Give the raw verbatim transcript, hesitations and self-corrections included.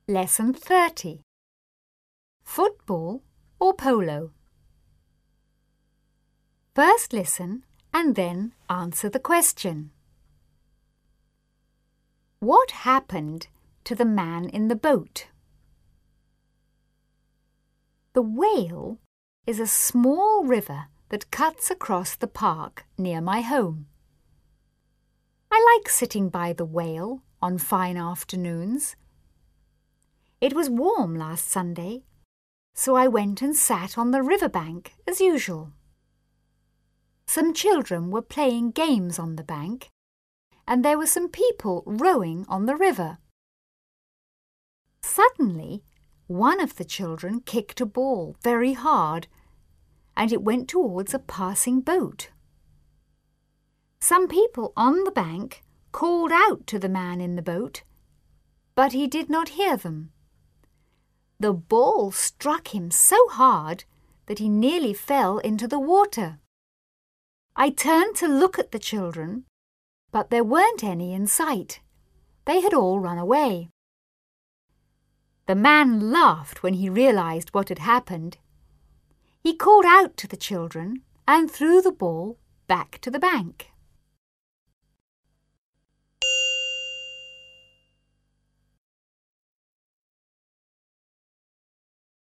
Lesson thirty. Football or polo? First listen and then answer the question. What happened to the man in the boat? The Wale is a small river that cuts across the park near my home. I like sitting by the Wale on fine afternoons. It was warm last Sunday, so I went and sat on the riverbank as usual. Some children were playing games on the bank, and there were some people rowing on the river. Suddenly, one of the children kicked a ball very hard, and it went towards a passing boat. Some people on the bank called out to the man in the boat, but he did not hear them. The ball struck him so hard that he nearly fell into the water. I turned to look at the children, but there weren't any in sight. They had all run away. The man laughed when he realized what had happened. He called out to the children and threw the ball back to the bank.